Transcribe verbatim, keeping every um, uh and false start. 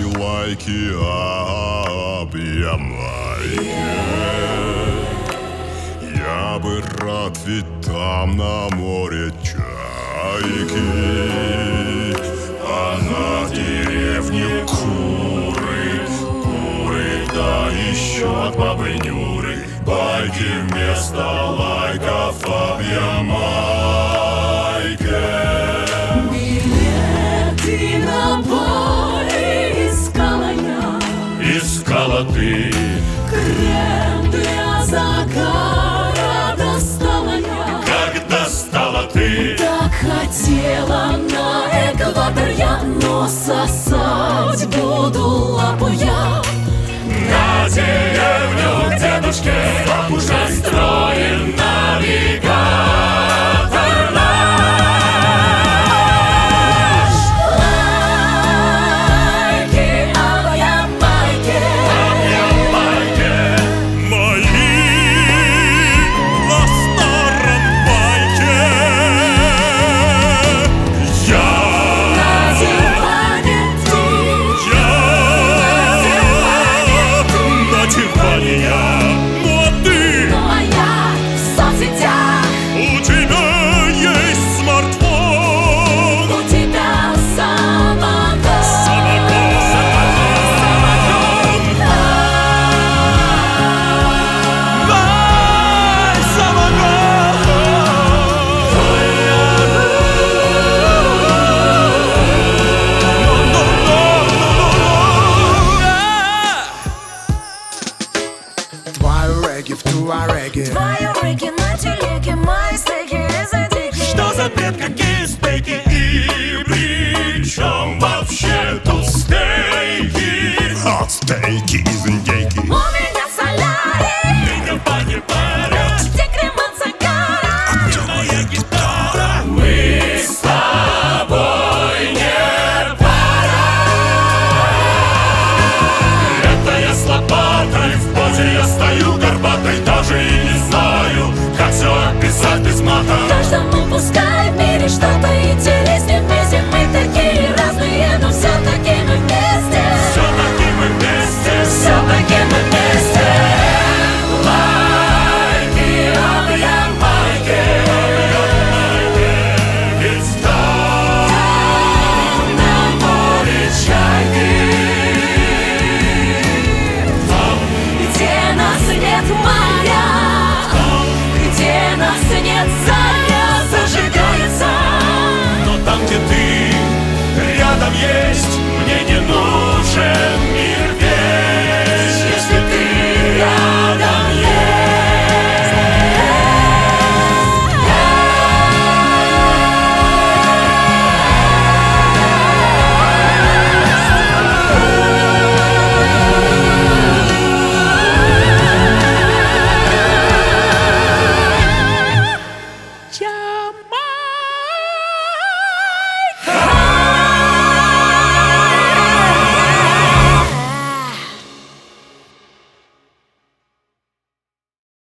лайки, объемайки. Я бы рад, ведь там на море чайки, а на деревне куры, куры, да еще от бабы Нюры. Байки вместо лайков, объемайки. Билеты на поле искала я, Искала ты крем для загара достала я, как достала ты. так хотела на экватор я, но сосать буду лапу я. На деревню к дедушке уже строен навигатор наш. Лайки, объемайки, Объемайки мои на старом байке. Я, на диване ты, я на диване я, ну а ты? ну а я в соцсетях. У тебя есть смартфон, У тебя самогон, самогон. Дай самогон. Твою регги в туареге. твои руки на телеге, мои стейки из Адики. Что за бред, какие стейки? И при чем вообще тут стейки? От стейки из индейки. У меня солярий, Меня пани парят, где крем от загара. где моя гитара? Мы с тобой не пара. Это я с лопатой в позе я стою.